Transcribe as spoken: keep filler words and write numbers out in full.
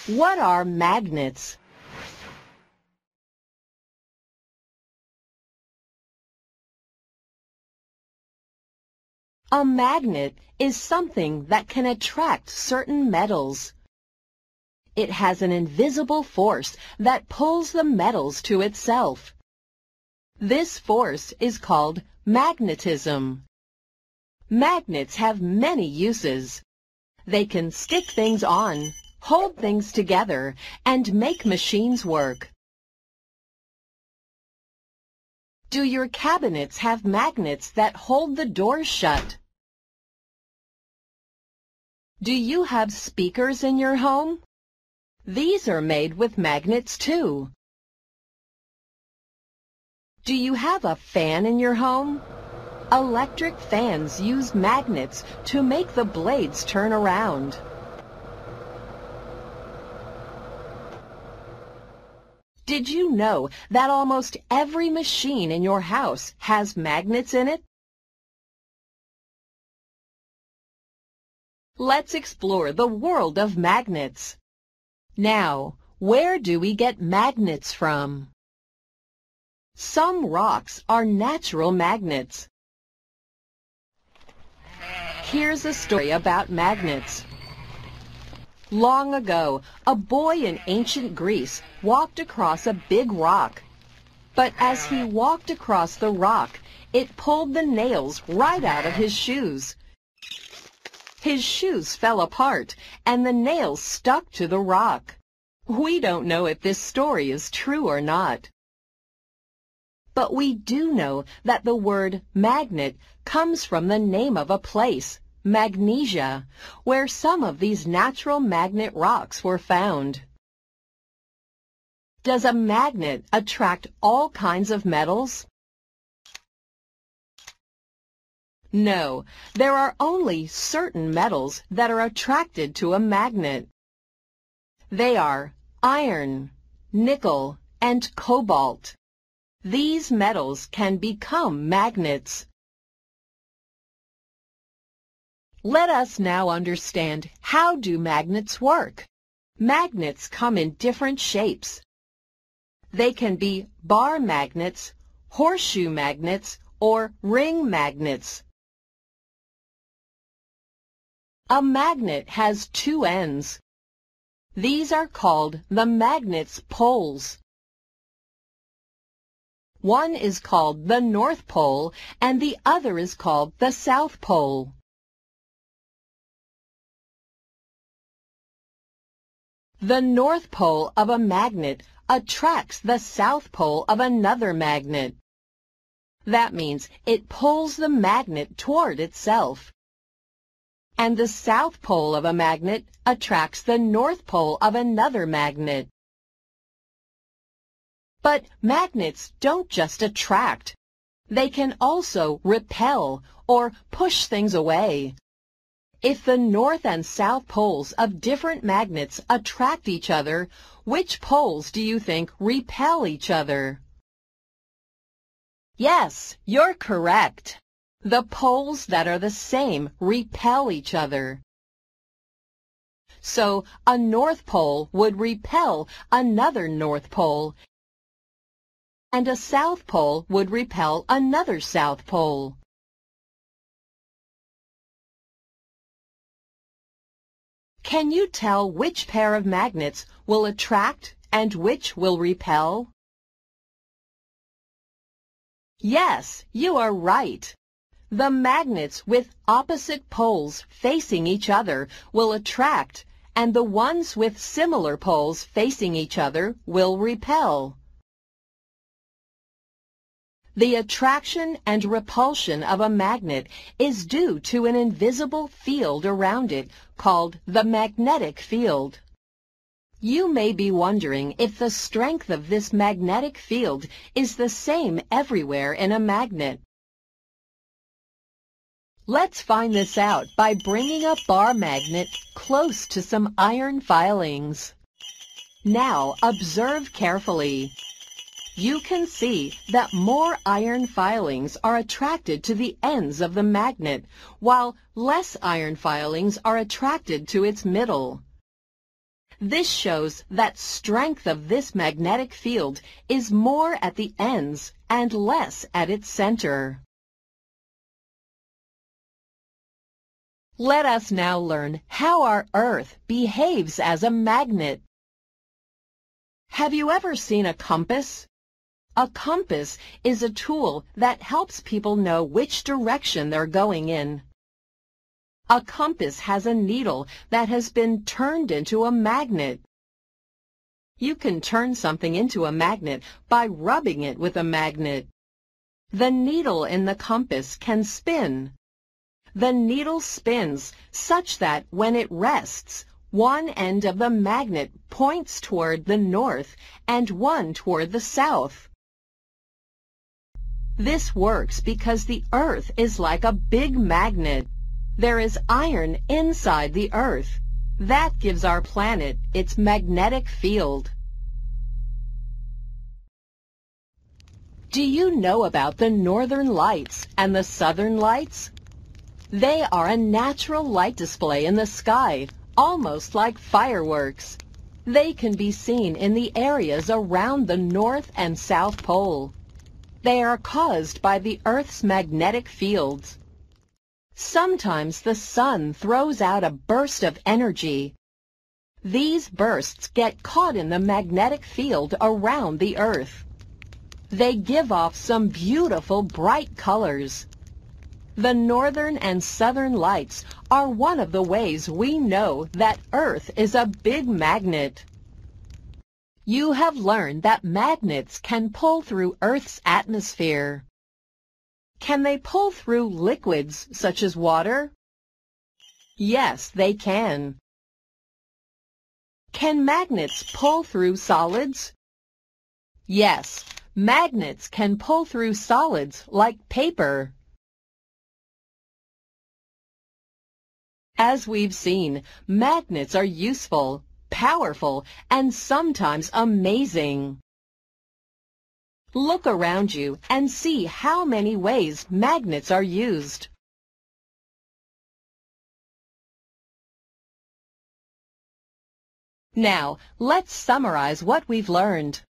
What are magnets? A magnet is something that can attract certain metals. It has an invisible force that pulls the metals to itself. This force is called magnetism. Magnets have many uses. They can stick things on, hold things together, and make machines work. Do your cabinets have magnets that hold the doors shut? Do you have speakers in your home? These are made with magnets too. Do you have a fan in your home? Electric fans use magnets to make the blades turn around. Did you know that almost every machine in your house has magnets in it? Let's explore the world of magnets. Now, where do we get magnets from? Some rocks are natural magnets. Here's a story about magnets. Long ago, a boy in ancient Greece walked across a big rock. But as he walked across the rock, it pulled the nails right out of his shoes. His shoes fell apart, and the nails stuck to the rock. We don't know if this story is true or not. But we do know that the word magnet comes from the name of a place, Magnesia, where some of these natural magnet rocks were found. Does a magnet attract all kinds of metals? No, there are only certain metals that are attracted to a magnet. They are iron, nickel, and cobalt. These metals can become magnets. Let us now understand, how do magnets work? Magnets come in different shapes. They can be bar magnets, horseshoe magnets, or ring magnets. A magnet has two ends. These are called the magnet's poles. One is called the North Pole and the other is called the South Pole. The North Pole of a magnet attracts the South Pole of another magnet. That means it pulls the magnet toward itself. And the South Pole of a magnet attracts the North Pole of another magnet. But magnets don't just attract. They can also repel or push things away. If the North and South poles of different magnets attract each other, which poles do you think repel each other? Yes, you're correct. The poles that are the same repel each other. So a North Pole would repel another North Pole, and a South Pole would repel another South Pole. Can you tell which pair of magnets will attract and which will repel? Yes, you are right. The magnets with opposite poles facing each other will attract, and the ones with similar poles facing each other will repel. The attraction and repulsion of a magnet is due to an invisible field around it called the magnetic field. You may be wondering if the strength of this magnetic field is the same everywhere in a magnet. Let's find this out by bringing a bar magnet close to some iron filings. Now observe carefully. You can see that more iron filings are attracted to the ends of the magnet, while less iron filings are attracted to its middle. This shows that strength of this magnetic field is more at the ends and less at its center. Let us now learn how our Earth behaves as a magnet. Have you ever seen a compass? A compass is a tool that helps people know which direction they're going in. A compass has a needle that has been turned into a magnet. You can turn something into a magnet by rubbing it with a magnet. The needle in the compass can spin. The needle spins such that when it rests, one end of the magnet points toward the north and one toward the south. This works because the Earth is like a big magnet. There is iron inside the Earth. That gives our planet its magnetic field. Do you know about the northern lights and the southern lights? They are a natural light display in the sky, almost like fireworks. They can be seen in the areas around the North and South Pole. They are caused by the Earth's magnetic fields. Sometimes the sun throws out a burst of energy. These bursts get caught in the magnetic field around the Earth. They give off some beautiful bright colors. The northern and southern lights are one of the ways we know that Earth is a big magnet. You have learned that magnets can pull through Earth's atmosphere. Can they pull through liquids such as water? Yes, they can. Can magnets pull through solids? Yes, magnets can pull through solids like paper. As we've seen, magnets are useful, powerful, and sometimes amazing. Look around you and see how many ways magnets are used. Now, let's summarize what we've learned.